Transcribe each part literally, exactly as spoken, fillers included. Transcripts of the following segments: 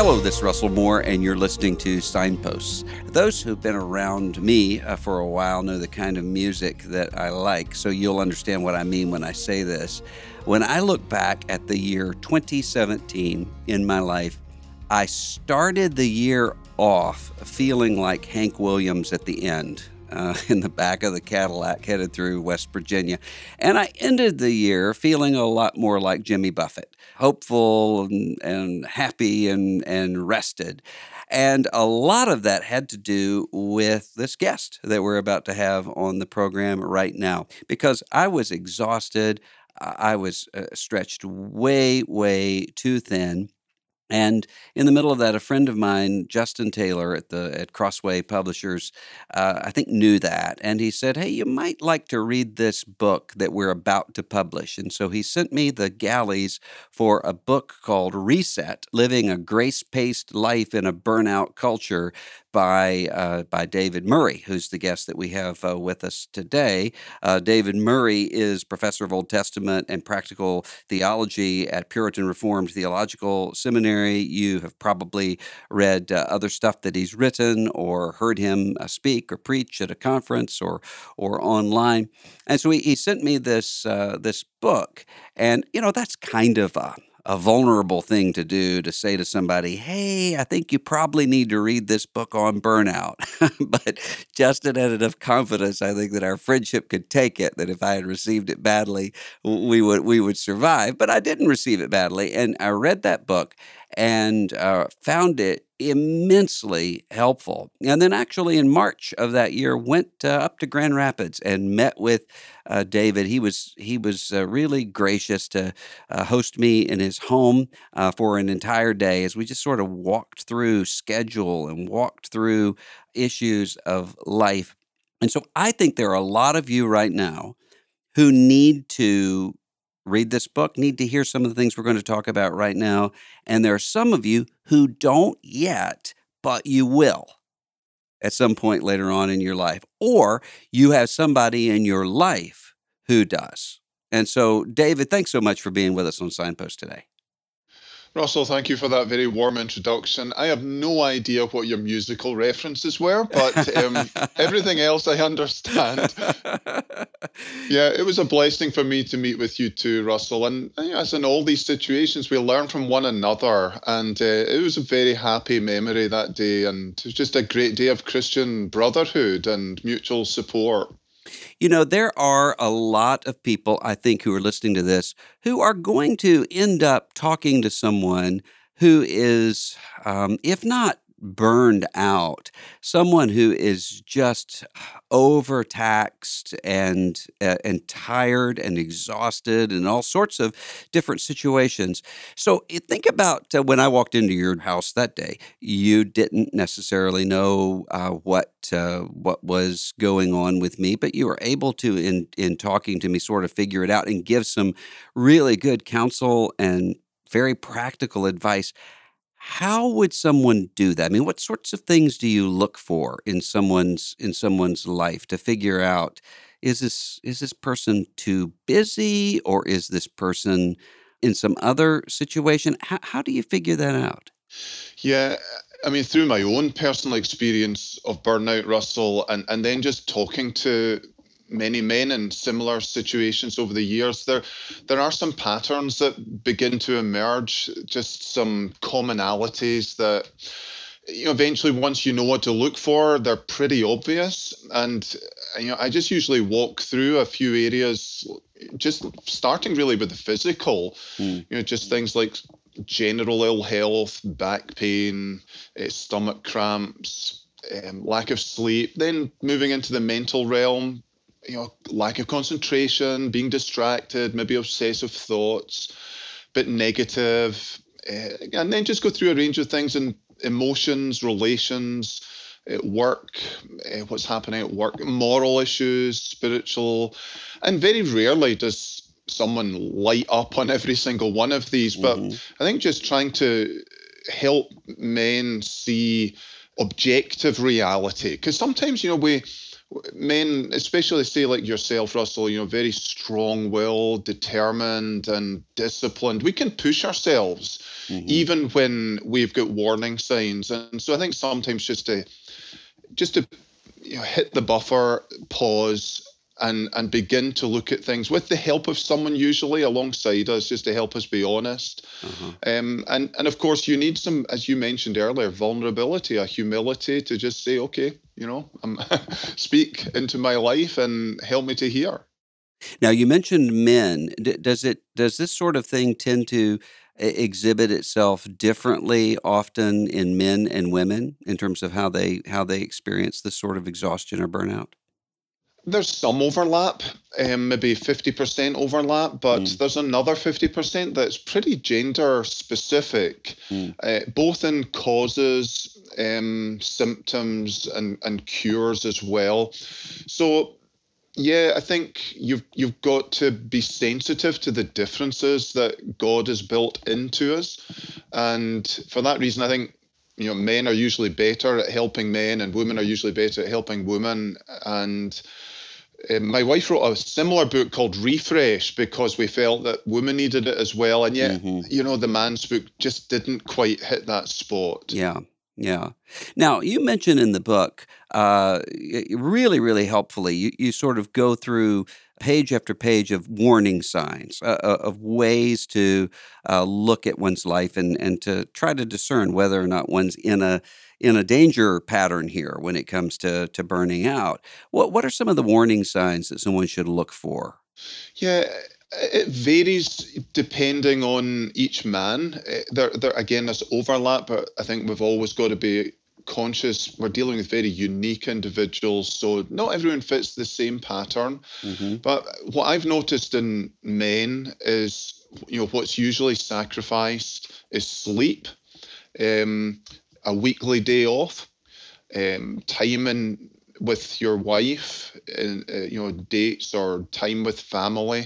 Hello, this is Russell Moore, and you're listening to Signposts. Those who've been around me uh, for a while know the kind of music that I like, so you'll understand what I mean when I say this. When I look back at the year twenty seventeen in my life, I started the year off feeling like Hank Williams at the end. Uh, in the back of the Cadillac headed through West Virginia. And I ended the year feeling a lot more like Jimmy Buffett, hopeful and, and happy and, and rested. And a lot of that had to do with this guest that we're about to have on the program right now, because I was exhausted. I was uh, stretched way, way too thin. And in the middle of that, a friend of mine, Justin Taylor at the at Crossway Publishers, uh, I think knew that. And he said, hey, you might like to read this book that we're about to publish. And so he sent me the galleys for a book called Reset, Living a Grace-Paced Life in a Burnout Culture by uh, by David Murray, who's the guest that we have uh, with us today. Uh, David Murray is professor of Old Testament and practical theology at Puritan Reformed Theological Seminary. You have probably read uh, other stuff that he's written or heard him uh, speak or preach at a conference or or online. And so he, he sent me this uh, this book, and you know that's kind of a a vulnerable thing to do, to say to somebody, hey, I think you probably need to read this book on burnout. But Justin had enough confidence, I think, that our friendship could take it, that if I had received it badly, we would we would survive. But I didn't receive it badly. And I read that book and uh, found it immensely helpful. And then actually in March of that year, went uh, up to Grand Rapids and met with uh, David. He was he was uh, really gracious to uh, host me in his home uh, for an entire day as we just sort of walked through schedule and walked through issues of life. And so I think there are a lot of you right now who need to read this book, need to hear some of the things we're going to talk about right now. And there are some of you who don't yet, but you will at some point later on in your life. Or you have somebody in your life who does. And so, David, thanks so much for being with us on Signpost today. Russell, thank you for that very warm introduction. I have no idea what your musical references were, but um, everything else I understand. Yeah, it was a blessing for me to meet with you too, Russell. And you know, as in all these situations, we learn from one another. And uh, it was a very happy memory that day. And it was just a great day of Christian brotherhood and mutual support. You know, there are a lot of people, I think, who are listening to this who are going to end up talking to someone who is, um, if not burned out, someone who is just overtaxed and uh, and tired and exhausted and all sorts of different situations. So eh, think about uh, when I walked into your house that day. You didn't necessarily know uh, what uh, what was going on with me, but you were able to, in in talking to me, sort of figure it out and give some really good counsel and very practical advice. How would someone do that? I mean, what sorts of things do you look for in someone's in someone's life to figure out, is this is this person too busy, or is this person in some other situation? How, how do you figure that out? Yeah, I mean, through my own personal experience of burnout, Russell, and, and then just talking to many men in similar situations over the years, there there are some patterns that begin to emerge, just some commonalities that, you know, eventually once you know what to look for, they're pretty obvious. And, you know, I just usually walk through a few areas, just starting really with the physical, Mm. you know, just things like general ill health, back pain, eh, stomach cramps, um, lack of sleep, then moving into the mental realm, you know, lack of concentration, being distracted, maybe obsessive thoughts, bit negative, uh, and then just go through a range of things in emotions, relations, uh, work, uh, what's happening at work, moral issues, spiritual, and very rarely does someone light up on every single one of these. But hmm I think just trying to help men see objective reality, because sometimes, you know, we Men, especially say like yourself, Russell, you know, very strong-willed, determined, and disciplined. We can push ourselves Hmm. even when we've got warning signs. And so I think sometimes just to just to you know, hit the buffer, pause, and and begin to look at things with the help of someone usually alongside us, just to help us be honest. Uh-huh. Um, and and of course, you need some, as you mentioned earlier, vulnerability, a humility to just say, okay, you know, um, speak into my life and help me to hear. Now you mentioned men. D- does it does this sort of thing tend to e- exhibit itself differently often in men and women in terms of how they how they experience this sort of exhaustion or burnout? There's some overlap, um, maybe fifty percent overlap, but Mm, there's another fifty percent that's pretty gender specific, mm, uh, both in causes, um, symptoms, and, and cures as well. So, yeah, I think you've you've got to be sensitive to the differences that God has built into us, and for that reason, I think you know men are usually better at helping men, and women are usually better at helping women, and uh, my wife wrote a similar book called Refresh because we felt that women needed it as well. And yet, hmm. you know, the man's book just didn't quite hit that spot. Yeah, yeah. Now, you mentioned in the book, uh, y- y- really, really helpfully, you, you sort of go through page after page of warning signs, uh, uh, of ways to uh, look at one's life and, and to try to discern whether or not one's in a in a danger pattern here when it comes to to burning out. What what are some of the warning signs that someone should look for? Yeah, it varies depending on each man. Eh, There, there again, there's overlap, but I think we've always got to be conscious. We're dealing with very unique individuals, so not everyone fits the same pattern. Hmm. But what I've noticed in men is, you know, what's usually sacrificed is sleep, um, a weekly day off, um, time in with your wife, and uh, you know, dates or time with family,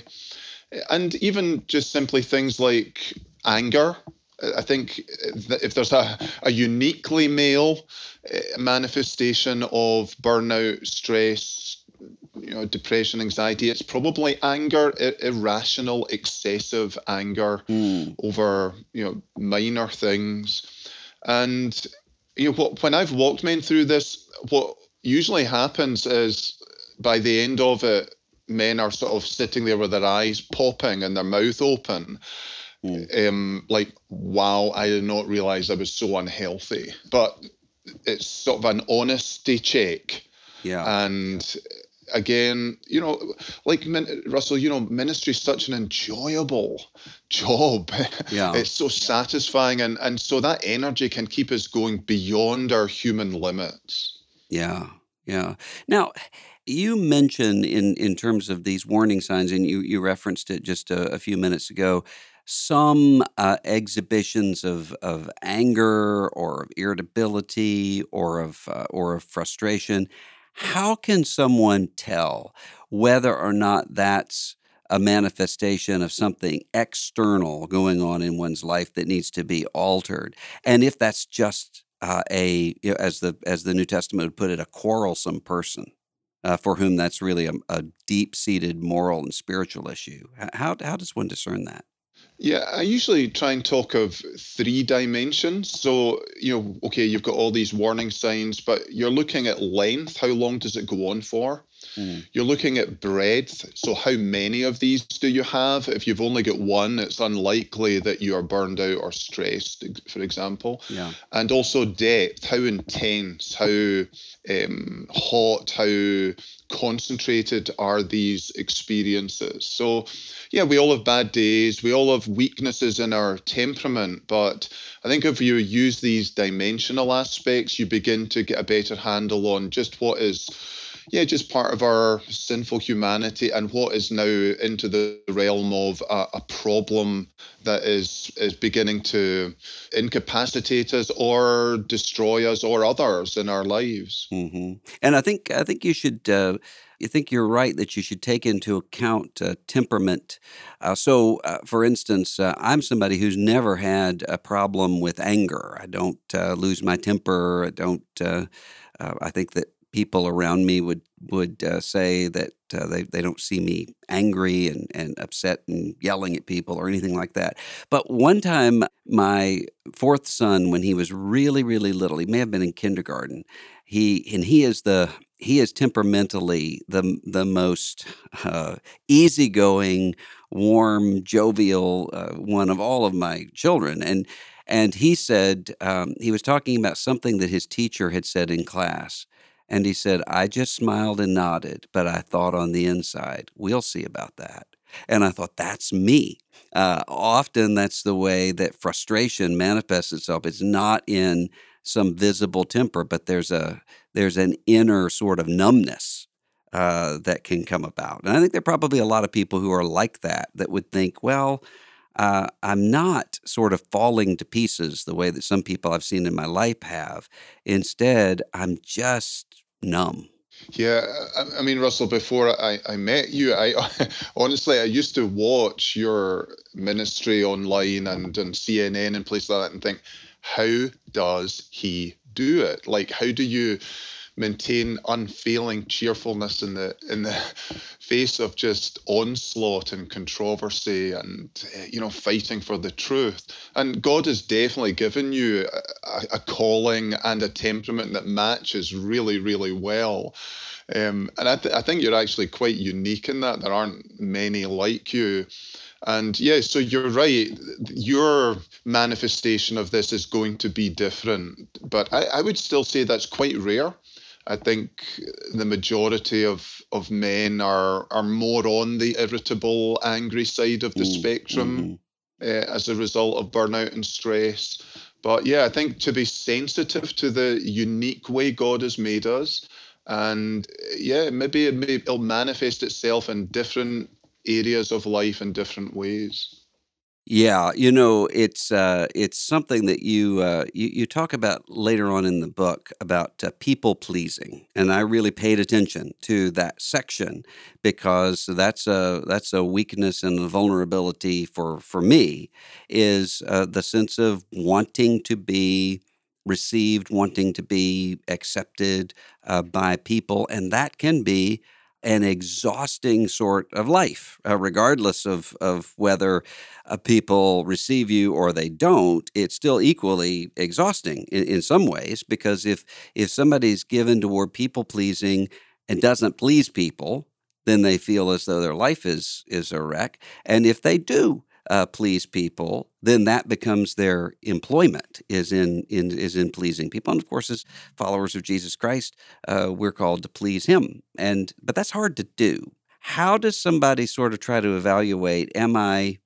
and even just simply things like anger. I think that if there's a, a uniquely male uh, manifestation of burnout, stress, you know, depression, anxiety, it's probably anger, i- irrational, excessive anger Mm, over, you know, minor things. And you know what, when I've walked men through this, what usually happens is by the end of it, men are sort of sitting there with their eyes popping and their mouth open, mm, um, like, wow, I did not realize I was so unhealthy. But it's sort of an honesty check. yeah, And again, you know, like min- Russell, you know, ministry is such an enjoyable job. yeah. It's so satisfying, and and so that energy can keep us going beyond our human limits. Yeah, yeah. Now, you mentioned in in terms of these warning signs, and you you referenced it just a, a few minutes ago, some uh, exhibitions of of anger or of irritability or of uh, or of frustration. How can someone tell whether or not that's a manifestation of something external going on in one's life that needs to be altered? And if that's just uh, a you know, as the as the New Testament would put it, a quarrelsome person uh, for whom that's really a, a deep-seated moral and spiritual issue. H- How how does one discern that? Yeah, I usually try and talk of three dimensions. So, you know, okay, you've got all these warning signs, but you're looking at length. How long does it go on for? Mm, You're looking at breadth. So, how many of these do you have? If you've only got one, it's unlikely that you are burned out or stressed, for example. yeah. And also depth. How intense, how um, hot, how concentrated are these experiences? So, yeah, we all have bad days. We all have weaknesses in our temperament. But I think if you use these dimensional aspects, you begin to get a better handle on just what is, yeah, just part of our sinful humanity, and what is now into the realm of a, a problem that is is beginning to incapacitate us or destroy us or others in our lives. Hmm. And I think I think you should. Uh, you think you're right that you should take into account uh, temperament. Uh, so, uh, for instance, uh, I'm somebody who's never had a problem with anger. I don't uh, lose my temper. I don't. Uh, uh, I think that people around me would would uh, say that uh, they they don't see me angry and and upset and yelling at people or anything like that. But one time, my fourth son, when he was really really little, he may have been in kindergarten. He and he is the he is temperamentally the the most uh, easygoing, warm, jovial uh, one of all of my children, and and he said um, he was talking about something that his teacher had said in class. And he said, I just smiled and nodded, but I thought on the inside, we'll see about that. And I thought, that's me. Uh, often that's the way that frustration manifests itself. It's not in some visible temper, but there's a there's an inner sort of numbness uh, that can come about. And I think there are probably a lot of people who are like that, that would think, well, uh, I'm not sort of falling to pieces the way that some people I've seen in my life have. Instead, I'm just numb. Yeah, I, I mean, Russell, before I, I met you, I honestly I used to watch your ministry online and on C N N and places like that and think, how does he do it? Like, how do you maintain unfailing cheerfulness in the in the face of just onslaught and controversy and uh, you know fighting for the truth? And God has definitely given you a, a calling and a temperament that matches really really well. Um, and I, th- I think you're actually quite unique in that. There aren't many like you. And yeah, so you're right. Your manifestation of this is going to be different, but I, I would still say that's quite rare. I think the majority of, of men are are more on the irritable, angry side of the Mm, spectrum mhm. uh, as a result of burnout and stress. But yeah, I think to be sensitive to the unique way God has made us, and uh, yeah, maybe it may, it'll manifest itself in different areas of life in different ways. Yeah, you know, it's uh, it's something that you, uh, you you talk about later on in the book about uh, people pleasing, and I really paid attention to that section because that's a that's a weakness and a vulnerability for for me is uh, the sense of wanting to be received, wanting to be accepted uh, by people, and that can be an exhausting sort of life, uh, regardless of of whether uh, people receive you or they don't, it's still equally exhausting in, in some ways because if if somebody's given toward people pleasing and doesn't please people, then they feel as though their life is is a wreck. And if they do uh, please people, then that becomes their employment is in, in is in pleasing people. And of course, as followers of Jesus Christ, uh, we're called to please Him. And but that's hard to do. How does somebody sort of try to evaluate? Am I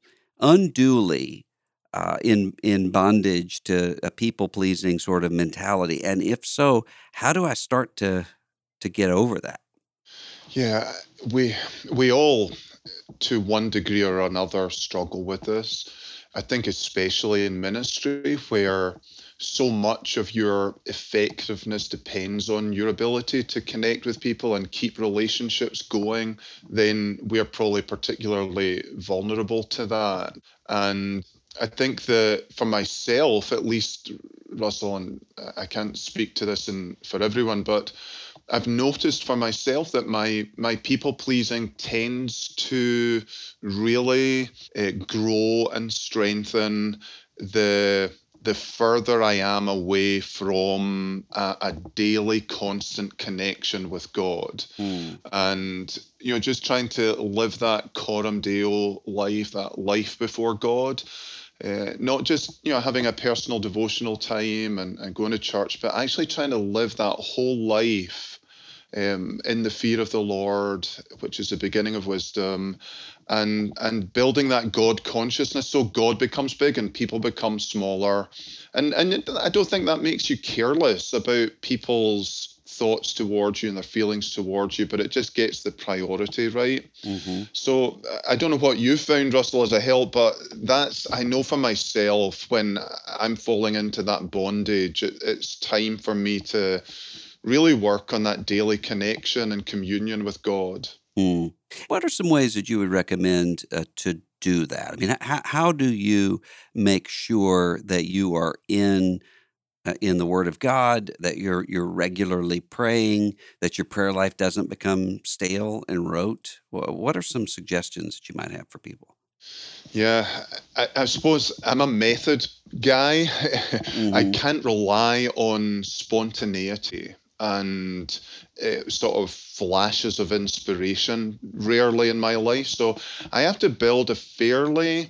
unduly uh, in in bondage to a people pleasing sort of mentality? And if so, how do I start to to get over that? Yeah, we we all to one degree or another struggle with this. I think especially in ministry where so much of your effectiveness depends on your ability to connect with people and keep relationships going, then we're probably particularly vulnerable to that. And I think that for myself, at least, Russell, and I can't speak to this in, for everyone, but I've noticed for myself that my my people pleasing tends to really uh, grow and strengthen the the further I am away from a, a daily constant connection with God. Mm, And you know, just trying to live that coram deo life, that life before God, uh, not just you know having a personal devotional time and, and going to church, but actually trying to live that whole life um, in the fear of the Lord, which is the beginning of wisdom, and and building that God consciousness, so God becomes big and people become smaller, and and it- I don't think that makes you careless about people's thoughts towards you and their feelings towards you, but it just gets the priority right. hmm So I don't know what you found, Russell, as a help, but that's I know for myself when I'm falling into that bondage, it, it's time for me to really work on that daily connection and communion with God. mm. What are some ways that you would recommend uh, to do that? I mean, how how do you make sure that you are in uh, in the Word of God, that you're you're regularly praying, that your prayer life doesn't become stale and rote? Wha- What are some suggestions that you might have for people? Yeah, I, I suppose I'm a method guy. I Hmm. can't rely on spontaneity and uh, sort of flashes of inspiration rarely in my life. So I have to build a fairly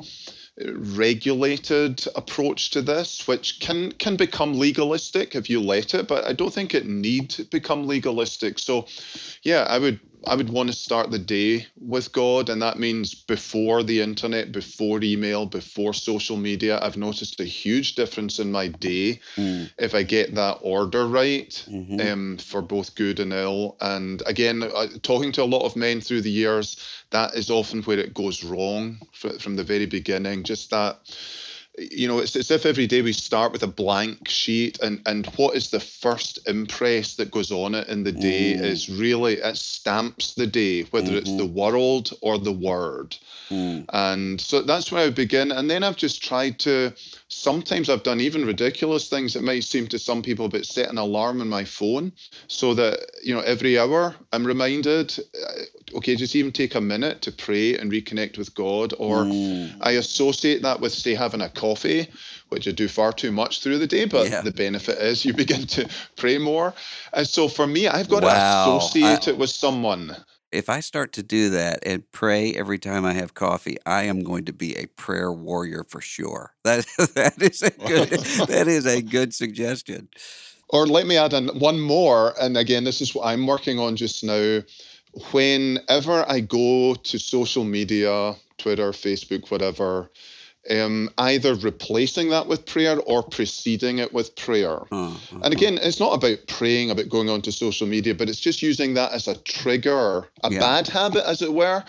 regulated approach to this, which can can become legalistic if you let it, but I don't think it need to become legalistic. So yeah, I would I would want to start the day with God, and that means before the internet, before email, before social media. I've noticed a huge difference in my day if I get that order right, Mm-hmm. um, for both good and ill. And again, uh, talking to a lot of men through the years, that is often where it goes wrong fr- from the very beginning. Just that, you know, it's as if every day we start with a blank sheet, and and what is the first impress that goes on it in the day Mm-hmm. is really, it stamps the day, whether it's the world or the word. Mm-hmm. And so that's where I begin. And then I've just tried to, sometimes I've done even ridiculous things that might seem to some people, but set an alarm on my phone so that, you know, every hour I'm reminded, uh, okay, just even take a minute to pray and reconnect with God. Or Mm. I associate that with, say, having a coffee, which I do far too much through the day, but Yeah. the benefit is you begin to pray more. And so for me, I've got to Wow. I, associate it with someone. if I start to do that and pray every time I have coffee, I am going to be a prayer warrior for sure. That that is a good that is a good suggestion. Or let me add in one more. And again, this is what I'm working on just now. Whenever I go to social media, Twitter, Facebook, whatever, um, either replacing that with prayer or preceding it with prayer. Uh, And uh-huh. again, it's not about praying, about going onto social media, but it's just using that as a trigger, a Yeah. bad habit, as it were,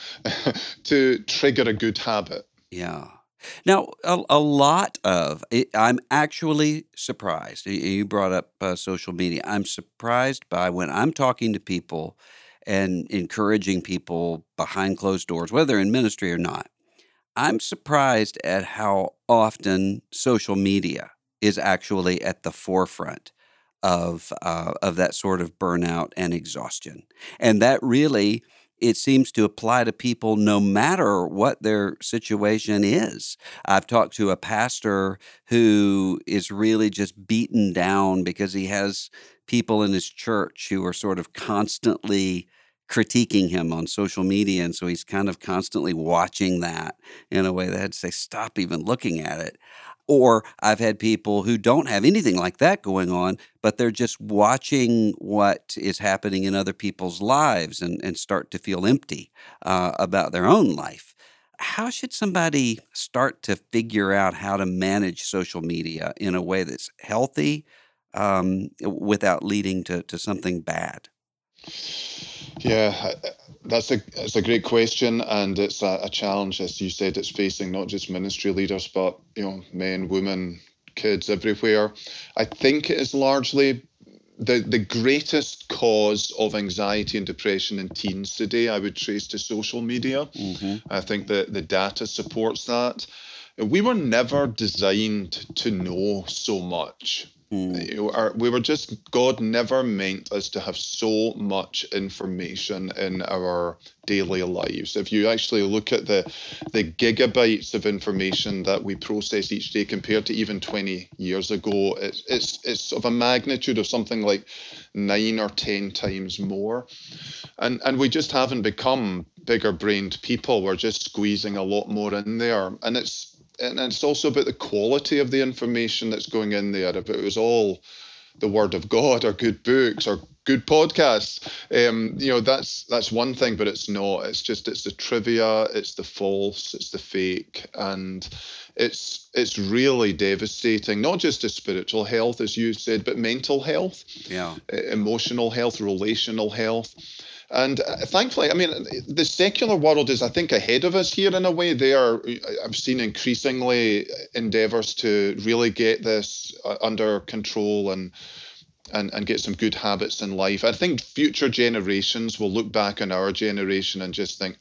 to trigger a good habit. Yeah. Now, a, a lot of it, I'm actually surprised. y- You brought up uh, social media. I'm surprised by when I'm talking to people and encouraging people behind closed doors, whether in ministry or not. I'm surprised at how often social media is actually at the forefront of uh, of that sort of burnout and exhaustion, and that really, it seems to apply to people no matter what their situation is. I've talked to a pastor who is really just beaten down because he has people in his church who are sort of constantly critiquing him on social media, and so he's kind of constantly watching that in a way that I'd say, "Stop even looking at it." Or I've had people who don't have anything like that going on, but they're just watching what is happening in other people's lives and, and start to feel empty uh, about their own life. How should somebody start to figure out how to manage social media in a way that's healthy, um, without leading to, to something bad? Yeah, that's a that's a great question, and it's a, a challenge, as you said, it's facing not just ministry leaders, but you know, men, women, kids everywhere. I think it is largely the the greatest cause of anxiety and depression in teens today. I would trace to social media. Hmm. I think that the data supports that. We were never designed to know so much. Mm. You know, our, we were just, God never meant us to have so much information in our daily lives. If you actually look at the the gigabytes of information that we process each day compared to even twenty years ago, it's it's it's of a magnitude of something like nine or ten times more. And and we just haven't become bigger brained people. We're just squeezing a lot more in there. And it's and it's also about the quality of the information that's going in there. If it was all the word of God or good books or good podcasts, um, you know, that's that's one thing, but it's not. It's just it's the trivia, it's the false, it's the fake, and it's it's really devastating, not just to spiritual health, as you said, but mental health, Yeah. e- emotional health, relational health. And uh, thankfully, I mean, the secular world is, I think, ahead of us here in a way. They are, I've seen increasingly endeavors to really get this uh, under control and, and, and get some good habits in life. I think future generations will look back on our generation and just think,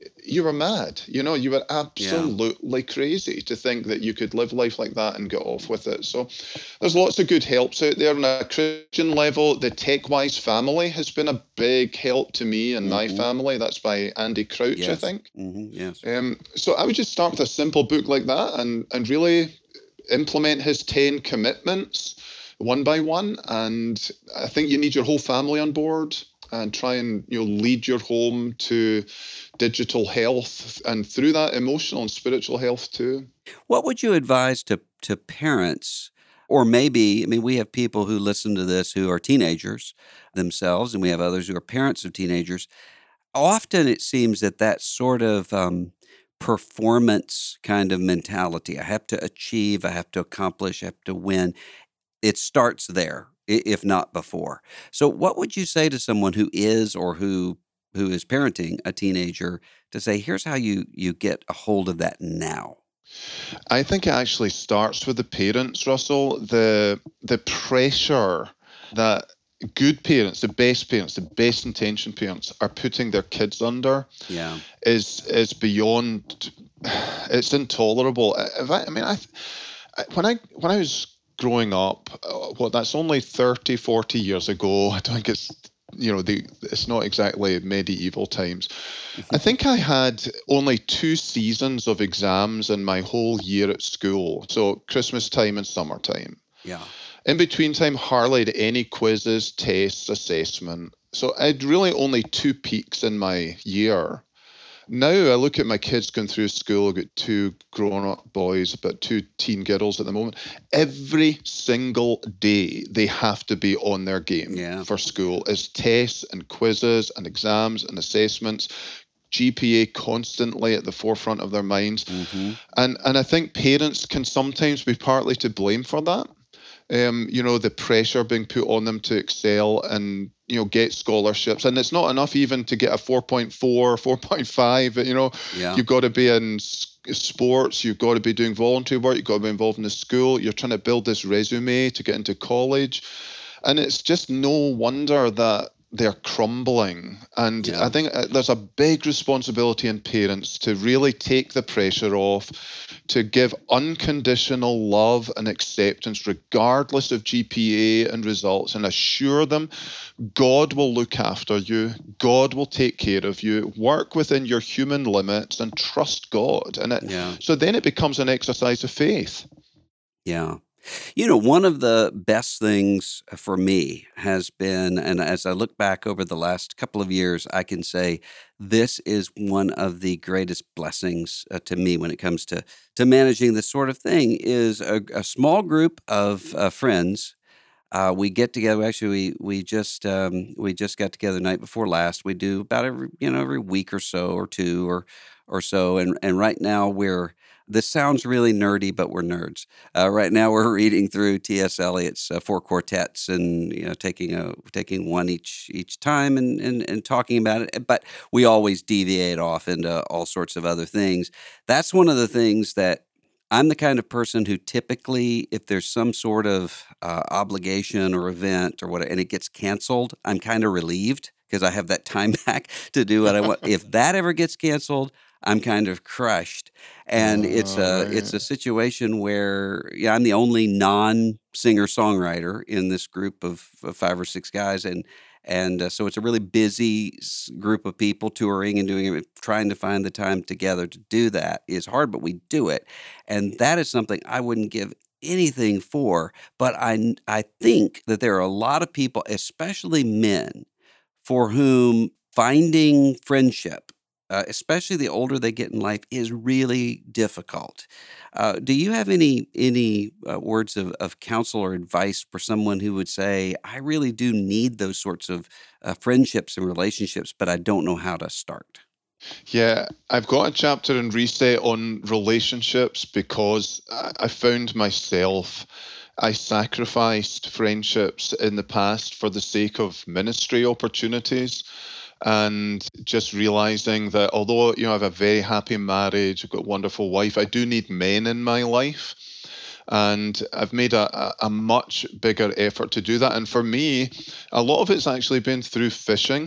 you were mad. You know, you were Yeah. absolutely crazy to think that you could live life like that and get off with it. So there's lots of good helps out there on a Christian level. The TechWise family has been a big help to me and my Hmm. family. That's by Andy Crouch, I Yes. think. Hmm. Yes. Um, so I would just start with a simple book like that and and really implement his ten commitments one by one. And I think you need your whole family on board and try and you know lead your home to digital health and through that emotional and spiritual health too. What would you advise to to parents, or maybe, I mean, we have people who listen to this who are teenagers themselves, and we have others who are parents of teenagers. Often it seems that that sort of um, performance kind of mentality, I have to achieve, I have to accomplish, I have to win, it starts there, i- if not before. So, what would you say to someone who is or who who is parenting a teenager to say, here's how you you get a hold of that now? I think it actually starts with the parents, Russell. The the pressure that good parents, the best parents, the best intentioned parents are putting their kids under Yeah. is is beyond. It's intolerable. I, if I, I mean, I, I when I when I was growing up, uh, what that's only thirty, forty years ago. I don't think it's you know the it's not exactly medieval times. I think I had only two seasons of exams in my whole year at school. So Christmas time and summertime. Yeah. In between time, hardly had any quizzes, tests, assessment. So I'd really only two peaks in my year. Now I look at my kids going through school. I've got two grown-up boys, but two teen girls at the moment. Every single day they have to be on their game Yeah. for school. It's tests and quizzes and exams and assessments. G P A constantly at the forefront of their minds. Mhm. And and I think parents can sometimes be partly to blame for that. Um, you know, the pressure being put on them to excel and, you know, get scholarships. And it's not enough even to get a four point four, four point five. You know, Yeah. you've got to be in s- sports, you've got to be doing voluntary work, you've got to be involved in the school, you're trying to build this resume to get into college. And it's just no wonder that they're crumbling. And I Yeah. think uh, there's a big responsibility in parents to really take the pressure off, to give unconditional love and acceptance, regardless of G P A and results, and assure them God will look after you, God will take care of you, work within your human limits, and trust God. And it, Yeah. so then it becomes an exercise of faith. Yeah. You know, one of the best things for me has been, and as I look back over the last couple of years, I can say this is one of the greatest blessings uh, to me when it comes to to managing this sort of thing is a, a small group of uh, friends. Uh, we get together. Actually, we we just um, we just got together the night before last. We do about every you know every week or so or two or or so. And and right now we're this sounds really nerdy, but we're nerds. Uh, right now we're reading through T S. Eliot's uh, Four Quartets and you know taking a taking one each each time and, and and talking about it. But we always deviate off into all sorts of other things. That's one of the things that I'm the kind of person who typically, if there's some sort of uh, obligation or event or whatever, and it gets canceled, I'm kind of relieved because I have that time back to do what I want. If that ever gets canceled, I'm kind of crushed, and it's All a it's right. a situation where yeah, I'm the only non singer songwriter in this group of, of five or six guys, and and uh, so it's a really busy s- group of people touring and doing it. Trying to find the time together to do that is hard, but we do it, and that is something I wouldn't give anything for. But I n- I think that there are a lot of people, especially men, for whom finding friendship, uh, especially the older they get in life, is really difficult. Uh, do you have any any uh, words of, of counsel or advice for someone who would say, "I really do need those sorts of uh, friendships and relationships, but I don't know how to start"? Yeah, I've got a chapter in Reset on relationships because I I found myself, I sacrificed friendships in the past for the sake of ministry opportunities. And just realizing that although, you know, I have a very happy marriage, I've got a wonderful wife, I do need men in my life. And I've made a, a, a much bigger effort to do that. And for me, a lot of it's actually been through fishing.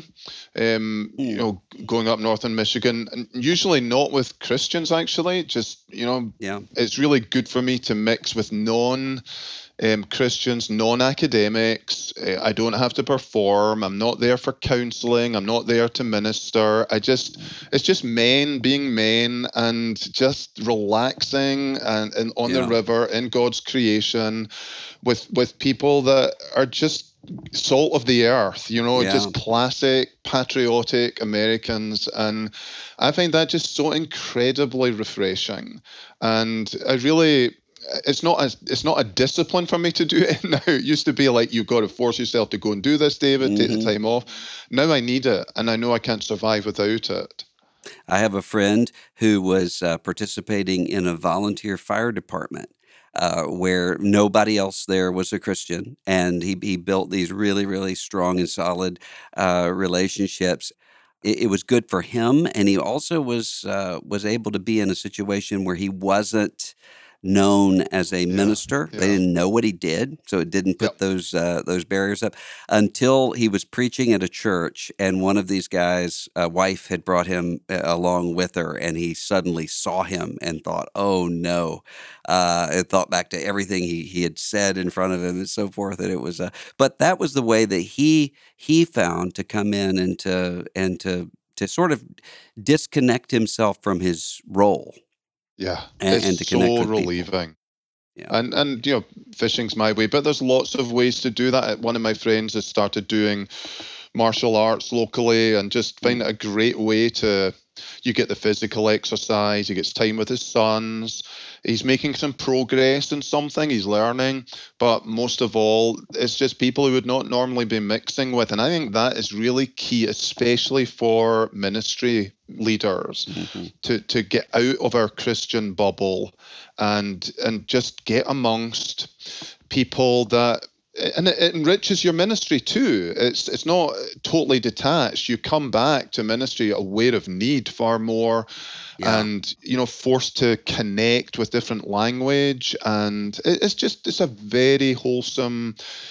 Um, you Mm. know, going up north in Michigan, and usually not with Christians, actually. Just, you know, Yeah. it's really good for me to mix with non um, Christians, non-academics. Uh, I don't have to perform. I'm not there for counseling. I'm not there to minister. I just, it's just men being men and just relaxing and, and on the Yeah. river in God's creation with with people that are just salt of the earth, you know, Yeah. just classic patriotic Americans. And I find that just so incredibly refreshing. And I really, it's not a, it's not a discipline for me to do it now. It used to be like, you've got to force yourself to go and do this, David, take the hmm time off. Now I need it, and I know I can't survive without it. I have a friend who was uh, participating in a volunteer fire department uh, where nobody else there was a Christian, and he he built these really, really strong and solid uh, relationships. It, it was good for him, and he also was uh, was able to be in a situation where he wasn't known as a Yeah, minister. They yeah, didn't know what he did, so it didn't yep. put those uh, those barriers up until he was preaching at a church, and one of these guys' uh, wife had brought him uh, along with her, and he suddenly saw him and thought, "Oh no!" Uh, and thought back to everything he he had said in front of him and so forth. And it was, uh, but that was the way that he he found to come in and to and to to sort of disconnect himself from his role Yeah, and, it's and to connect so with people. relieving. Yeah. And and you know, fishing's my way, but there's lots of ways to do that. One of my friends has started doing martial arts locally, and just find it a great way to, you get the physical exercise, he gets time with his sons, he's making some progress in something, he's learning, but most of all, it's just people who would not normally be mixing with. And I think that is really key, especially for ministry leaders, hmm to to get out of our Christian bubble and and just get amongst people that, and it, it enriches your ministry too. It's it's not totally detached. You come back to ministry aware of need far more, Yeah. and you know, forced to connect with different language. And it, it's just, it's a very wholesome,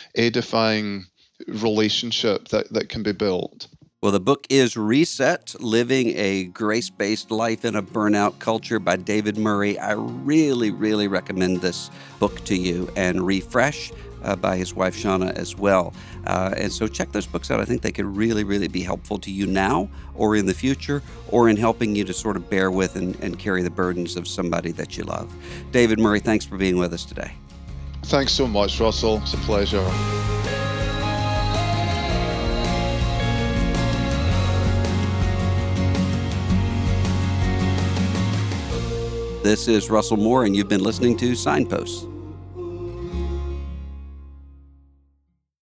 edifying relationship that that can be built. Well, the book is Reset, Living a Grace-Based Life in a Burnout Culture by David Murray. I really, really recommend this book to you, and Refresh uh, by his wife, Shauna, as well. Uh, and so check those books out. I think they could really, really be helpful to you now or in the future, or in helping you to sort of bear with and, and carry the burdens of somebody that you love. David Murray, thanks for being with us today. Thanks so much, Russell. It's a pleasure. This is Russell Moore, and you've been listening to Signposts.